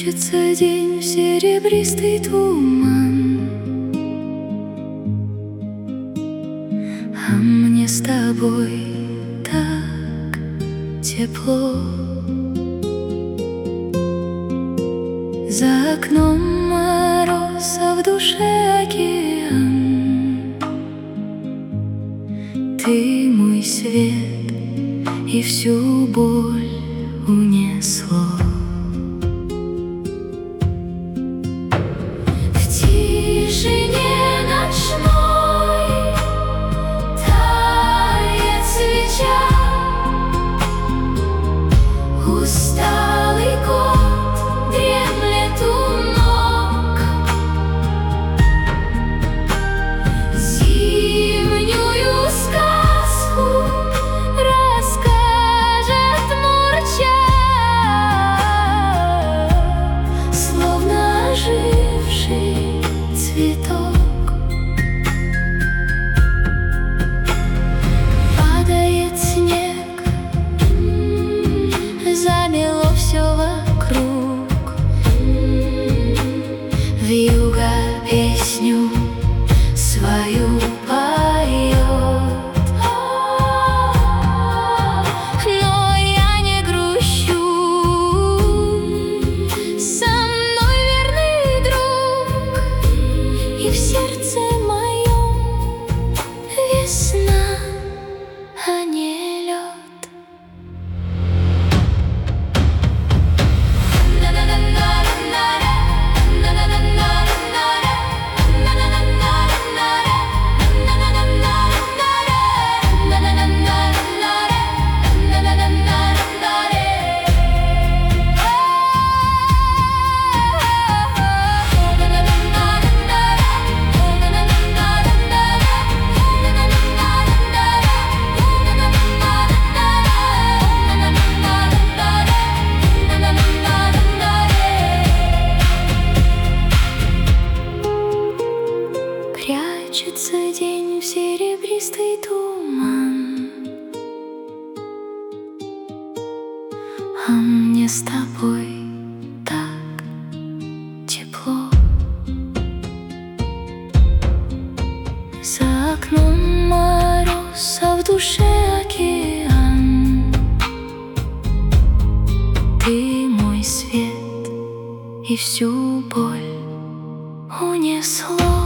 Прячется день в серебристый туман, а мне с тобой так тепло. За окном мороз, а в душе океан. Ты мой свет, и всю боль унесло. В тишине ночной тает свеча. Усталый кот дремлет у ног. Зимнюю сказку расскажет мурча, словно оживший цветок. Падает снег, замело все вокруг. Вьюга песню свою поет, но я не грущу. Со мной верный друг, и в сердце моем весна, а не лед. Прячется день в серебристый туман, а мне с тобой так тепло. За окном мороз, а в душе океан. Ты мой свет, и всю боль унесло.